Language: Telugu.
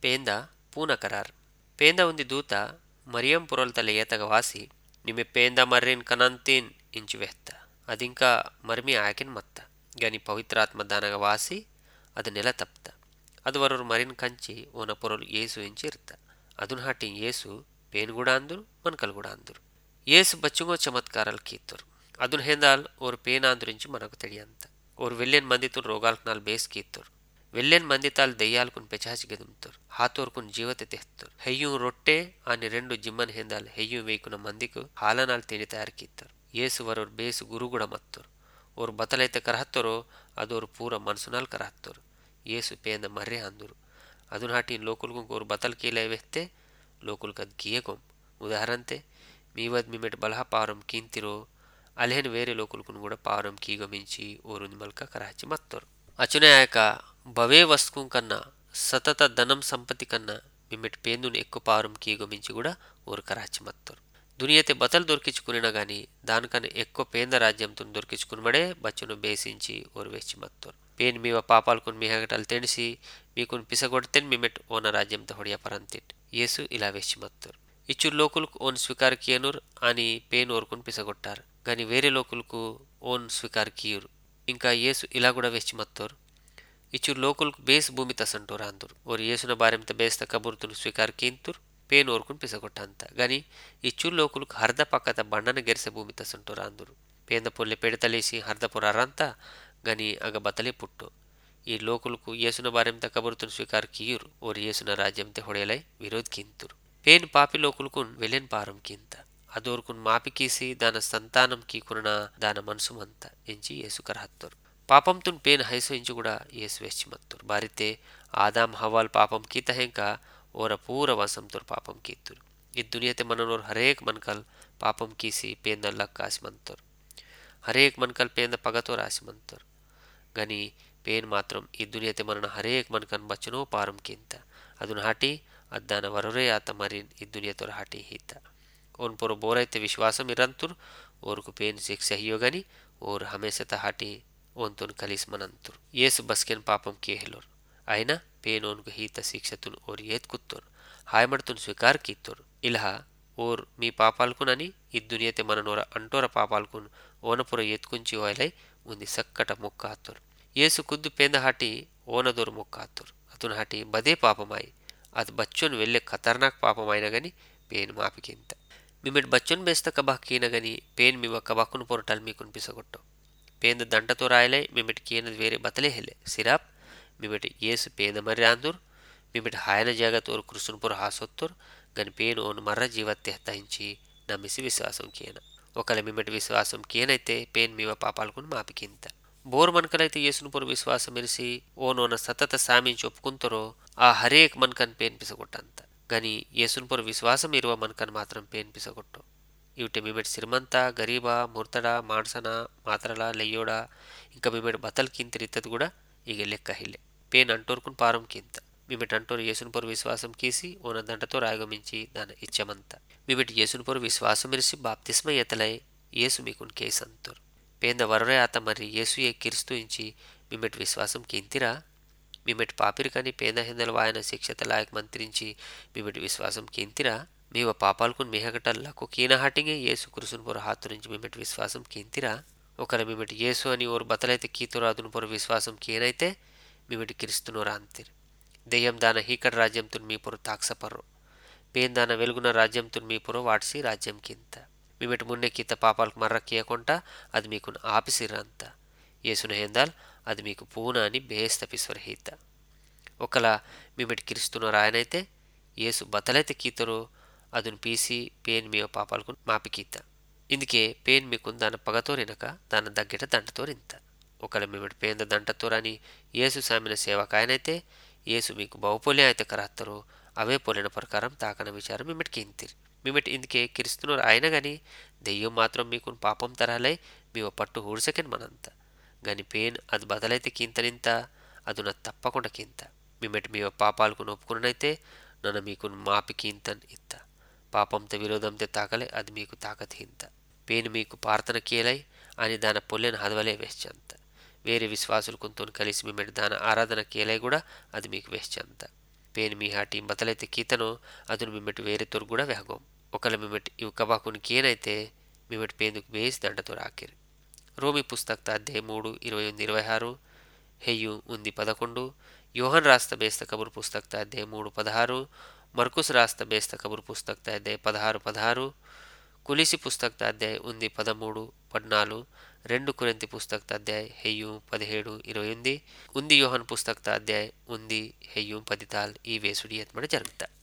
ಪೇಂದ ಪೂನಕರಾರ್ ಪೇಂದ ಒಂದಿ ದೂತ మరియం ಪುರೊಲ್ತಲೆ ಏತಗ ವಾಸಿ ನಿಮೆ ಪೇಂದ ಮರ್ರಿನ್ ಕನಂತೀನ್ ಇಂಚು ವೆಹ್ತ ಅದಿಂಕ ಮರ್ಮಿ ಆಯಕಿನ್ ಮತ್ತ ಗನಿ ಪವಿತ್ರಾತ್ಮ ದಾನಗ ವಾಸಿ ಅದು ನೆಲ ತಪ್ತ ಅದು ವರರು ಮರಿನ್ ಕಂಚಿ ಓನ ಪೊರಲು ಏಸು ಇಂಚಿ ಇರ್ತ ಅದುನ್ ಹಾಟಿ ಏಸು ಪೇನ್ ಕೂಡ ಅಂದುರು ಮನ್ಕಲ್ ಕೂಡ ಅಂದುರು ಏಸು ಬಚ್ಚುಗೋ ಚಮತ್ಕಾರಲ್ ಕೀತ್ತರು ಅದುನ್ ಹೆಂದಾಲ್ ಓರ್ ಪೇನ್ ಆಂದುರಿಂಚಿ మనకు తెలియంత ఓర్ వెల్లెన్ మందితున్ రోగాల్కనాల్ బేస్ కీత్తరు వెల్లెన్ మందితాల్ దెయ్యాల్కున్ పెచాచి గెదుమ్తరు హాతోర్కున్ జీవత తెహ్తరు హెయ్యూం రొట్టె అని రెండు జిమ్మన్ ಹೆಂದಾಲ್ హెయ్యూం వేకున మందికు హాలనాల్ తిని తయారు కీత్తరు ಏಸು ವರೋರ್ ಬೇಸು ಗುರುಗುಡ ಮತ್ತರು ಓರ್ ಬತಲೈತೆ ಕರಹತ್ತರೋ ಅದೋರು ಪೂರ ಮನ್ಸುನಾಲ್ ಕರಹತ್ತರು ಏಸು ಪೇಂದ ಮರ್ರೆ ಅಂದುರು ಅದುನ್ ಹಾಟಿನ್ ಲೋಕುಲ್ಗುಂ ಓರ್ ಬತಲ್ ಕೀಲೈ ವೆಹ್ತೆ ಲೋಕುಲ್ಕದ್ ಕಿಯೆಗೊಂ ಉದಾಹರಣತೆ మీవద్ మిమెట్ బలహ పారం కీంతిరో అలెహెన్ వేరే లోకుల్కును కూడా పారం కీగమించి ఓరుంది మల్క కరాచి మత్తరు అచునయాక భవే వస్తుకుం కన్నా సతత ధనం సంపత్తి కన్నా మిమెట్ పేందుని ఎక్కువ పారం కీగమించి కూడా ఓరు కరాచి మత్తరు దునియతే బతలు దొరికించుకునినా గాని దానికన్నా ఎక్కువ పేంద రాజ్యంతో దొరికించుకునబడే బచ్చును బేసించి ఓరు వెచ్చి మత్తరు పేన్ మీవ పాపాలకున్ మిహగటలు తెణిసి మీకున్ పిసగొడితేన్ మిమెట్ ఓన రాజ్యంతో ಹೊಡಿಯ ಪರಂತಿಟ್ యేసు ఇలా వెచ్చి మత్తరు ఇచ్చుర్ లోకులకు ఓన్ స్వీకార కియనుర్ అని పేన్ ఓర్కుని పిసగొట్టారు గాని వేరే లోకులకు ఓన్ స్వీకార కియురు ఇంకా యేసు ఇలా కూడా వెచ్చి మత్తోరు ఇచ్చుర్ లోకులకు బేస్ భూమి తసంటోర్ అందరు ఓర్ యేసున బారెంత బేస్త కబుర్తును స్వీకార కీంతుర్ పేన్ ఓర్కుని పిసగొట్టంత గాని ఇచ్చుర్ లోకులకు హర్ద పక్కత బండన గెరిసె భూమి తసంటోర్ అందరు పేంద పొల్లె పెడతలేసి హర్దపురారంత గాని అగ బతలే పుట్టో ఈ లోకులకు యేసున బారెంత కబుర్తును స్వీకార కియురు ఓర్ యేసున రాజ్యంతే ಹೊಡೆಯಲೈ విరోధ్ కింతురు పేన్ పాపి లోకులకున్ వెలెన్ పారం కింత అదోర్కున్ మాపి కీసి దాన సంతానం కీకున దాన మనసుమంత ఎంచి యేసు కరహత్తరు పాపంతున్ పేన్ హైసో ఇంచు కూడా యేసు వెచ్చి మత్తరు బారితే ఆదాం హవాల్ పాపం కీత హెంక ఓర పూర వసంతుర్ పాపం కీతురు ఈ దునియతే మననోర్ హరేక్ మన్కల్ పాపం కీసి పేంద లక్ ఆసిమంతరు హరేక్ మన్కల్ పేంద పగతో రాసిమంతరు గని పేన్ మాత్రం ఈ దునియతే మనన హరేక్ మన్కన్ బచ్చనో పారం కింత అదున్ ಹಾಟಿ ಅದ್ದಾನ ವರೊರೆ ಆತ ಮರಿನ್ ಈ ದುನಿಯತೊರ ಹಾಟಿ ಹೀತ ಓನ್ ಪೊರ ಬೋರೈತೆ ವಿಶ್ವಾಸಂ ಇರಂತುರ್ ಓರ್ಕು ಪೇನ್ ಸಿಕ್ಸ ಹಿಯೋಗನಿ ಓರ್ ಹಮೇಸತ ಹಾಟಿ ಓನ್ ತೊನ್ ಕಲಿಸ್ ಮನಂತುರ್ ಯೇಸು ಬಸ್ಕೆನ್ ಪಾಪಂ ಕೇಹಲೋರ್ ಐನ ಪೇನ್ ಓನ್ಕು ಹೀತ ಶಿಕ್ಷತುನ್ ಓರ್ ಏತ್ ಕುತ್ತೋರ್ ಹಾಯ್ಮಡ್ತುನ್ ಸ್ವೀಕಾರ ಕೀತ್ತೋರ್ ಇಲ್ಹಾ ಓರ್ మీ పాపాల్కునని ఈ దునియతే మననోర అంటోర పాపాల్కున్ ఓనపుర ఎత్కుంచి ఓయలై ఉంది సక్కట మొక్కాతుర్ యేసు కుద్దు పేంద ಹಾಟಿ ఓనదోర్ మొక్కాతుర్ అతున్ ಹಾಟಿ బదే పాపమాయి అది బచ్చోన్ వెళ్ళే ఖతర్నాక్ పాపమైన గని పేన్ మాపికింత మిమెట్ బచ్చోన్ బేస్త కబాహ్ కీన గని పేన్ మివ కబాకున్ పొరటల్ మీకున్ పిసగొట్టో పేంద దంటతో రాయలై మిమెట్ కీనది వేరే బతలే హెలే సిరాప్ మిమెట్ యేసు పేద మర్రి ఆందుర్ మిమెట్ హాయన జాగత్ ఓర్ కృష్ణ పొర హాసొత్తోర్ గని పేన్ ఓన్ మర్ర జీవత్తే హతాయించి నమ్మిసి విశ్వాసం కీన ఒకల మిమెట్ విశ్వాసం కీనైతే పేన్ మివ పాపాలకున్ మాపికింత ಬೋರ್ ಮನ್ಕಲೈತೆ ಯೇಸುನು ಪೊರ ವಿಶ್ವಾಸ ಮೆರಿಸಿ ಓನೋನ ಸತತ ಸಾಮಿಂಚಿ ಒಪ್ಪುకుంತರೋ ಆ ಹರೇಕ್ ಮನ್ಕನ್ ಪೇನ್ ಪಿಸಗೊಟ್ಟಂತ ಗನಿ ಯೇಸುನು ಪೊರ ವಿಶ್ವಾಸ ಇರುವ ಮನ್ಕನ್ ಮಾತ್ರ ಪೇನ್ ಪಿಸಗೊಟ್ಟೋ ಇವುಟೆ మిమెట్ సిరిమంత గరీబా ముర్తడా మాన్సన మాత్రలా లెయ్యోడా ఇంకా మిమెట్ బతల్ కింత రిత్తది కూడా ಈಗ లెక్క హిల్లె పేన్ అంటోర్కున్ పారం కింత మిమెట్ అంటోర్ యేసును పొర విశ్వాసం కీసి ఓన దంటతో రాగమించి దాన ఇచ్చమంత మిమెట్ యేసును పొర విశ్వాసం ఇరిసి బాప్తిస్మ ఎతలై యేసు మీకున్ కేసంతోర్ పేంద వరరే ఆత మరి యేసుయే కిరిస్తూ ఇంచి మిమెట్ విశ్వాసం కింతిరా మిమెట్ పాపిరికని పేంద హెందల వాయన శిక్షత లాయక్ మంత్రించి మిమెట్ విశ్వాసం కింతిరా మీవ పాపాల్కున్ మిహగటల్లకు కీన హాటింగే యేసు కురుసున్ పొర హాతు నుంచి మిమెట్ విశ్వాసం కింతిరా ఒకల మిమెట్ యేసు అని ఓరు బతలైతే కీతురాదును పొర విశ్వాసం కీనైతే మిమెట్ కిరిస్తునోరా అంతిర్ దెయ్యం దాన హీకడ రాజ్యంతున్ మీ పొర తాక్సపర్రో పేన్ దాన వెలుగున రాజ్యంతున్ మీ పొర వాడ్సి రాజ్యం కింత మిమెట్ మున్నే కీత పాపాలకు మర్ర కీయకుంట అది మీకున్ ఆపిసిర్రంత యేసున హెందాల్ అది మీకు పూన అని బేస్త పిస్వరహీత ఒకల మిమెట్ కిరిస్తునోర్ ఆయనైతే యేసు బతలైతే కీతరో అదును పీసి పేన్ మీవ పాపాలకు మాపికీత ఇందుకే పేన్ మీకున్ దాన పగతోరినక దాన దగ్గెట దంటతోరింత ఒకల మిమెట్ పేంద దంటతోరని యేసు సామిన సేవకాయనైతే యేసు మీకు బహుపొలే అయితే కరహత్తరో అవే పొలిన ప్రకారం తాకన విచారం మిమెట్ కింతిర్ మిమెట్ ఇందుకే కిరిస్తునోర్ ఆయన గని దెయ్యం మాత్రం మీకున్ పాపం తరహలై మీవ పట్టు హూడ్సకెన్ మనంత గని పేన్ అది బదలైతే కింతనింత అదున తప్పకుండా కింత మిమెట్ మీవ పాపాలకు ఒప్పుకునైతే నన్ను మీకున్ మాపి కింతన్ ఇత్త పాపంతో విరోధంతో తాకలే అది మీకు తాకత్ హింత పేను మీకు ప్రార్థన కీలై అని దాన పొల్లెను హదవలే వేశ్చంత వేరే విశ్వాసులు కొంతోని కలిసి మిమెట్ దాన ఆరాధన కీలై కూడా అది మీకు వేశ్చంత ಪೇನ್ ಮೀಹಾಟಿ ಬತಲೈತೆ ಕೀತನೋ ಅದನ್ನು ಮಿಮ್ಮೆಟ್ಟು వేరే తొరు కూడా వెహగోం ఒకళ్ళ మిమ్మటి ఇవి కబాకుని కేనైతే మిమ్మటి పేందుకు వేసి దండతో రాకిరి రోమి పుస్తక అధ్యాయం 3:21-26 హెయ్యు ఉంది 11 యోహన్ రాస్త బేస్త కబురు పుస్తక అధ్యాయం 3:16 మర్కుస్ రాస్త బేస్త కబురు పుస్తక అధ్యాయం 16:16 కులిసి పుస్తక అధ్యాయం ఉంది 13-14 రెండు కొరింథీ పుస్తక అధ్యాయం హెయ్యు 17-21 ఉంది యోహన్ పుస్తక అధ్యాయం ఉంది హెయ్యు 10 ఈ వేసుడి ఎత్మడ జరుగుతా